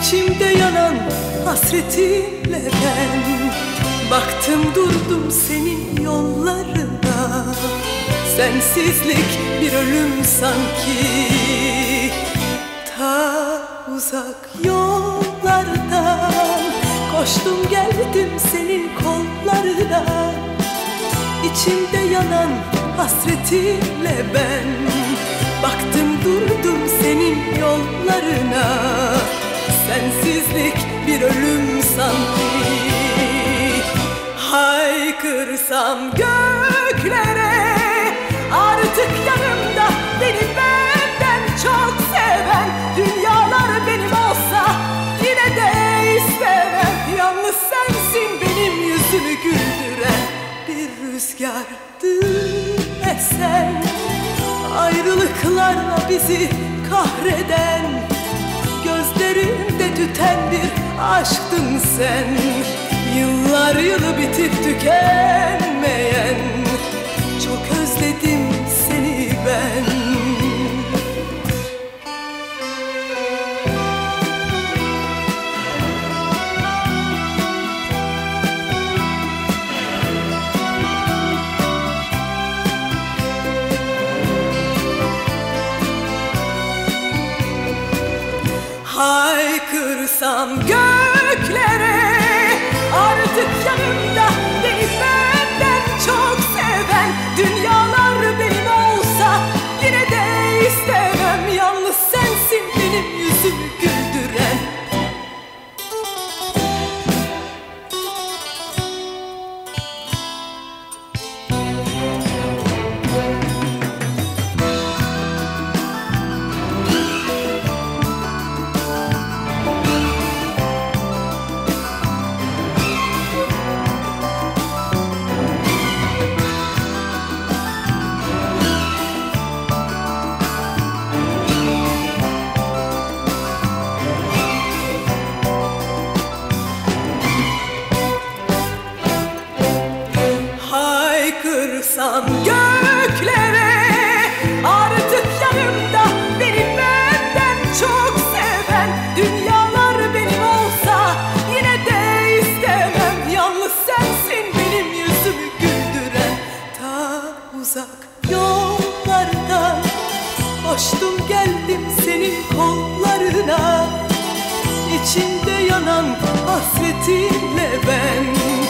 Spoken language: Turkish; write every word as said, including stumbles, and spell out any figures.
İçimde yanan hasretinle ben baktım durdum senin yollarına. Sensizlik bir ölüm sanki, ta uzak yollardan koştum geldim senin kollarına. İçimde yanan hasretinle ben baktım durdum senin yollarına. Sensizlik bir ölüm sanki, haykırsam göklere artık yanımda beni benden çok seven. Dünyalar benim olsa yine de istemem. Yalnız sensin benim yüzümü güldüren, bir rüzgardı esen, ayrılıklarla bizi kahreden, gözlerimde tüten bir aşktın sen. Yıllar yılı bitip tükenmeyen, çok özledim seni ben. Haykırsam göklere artık yanımda beni benden çok seven. Dünyalar benim olsa yine de istemem. Yalnız sensin benim yüzümü güldüren. Haykırsam göklere artık yanımda beni benden çok seven. Dünyalar benim olsa yine de istemem. Yalnız sensin benim yüzümü güldüren. Ta uzak yollardan koştum geldim senin kollarına. İçimde yanan hasretinle ben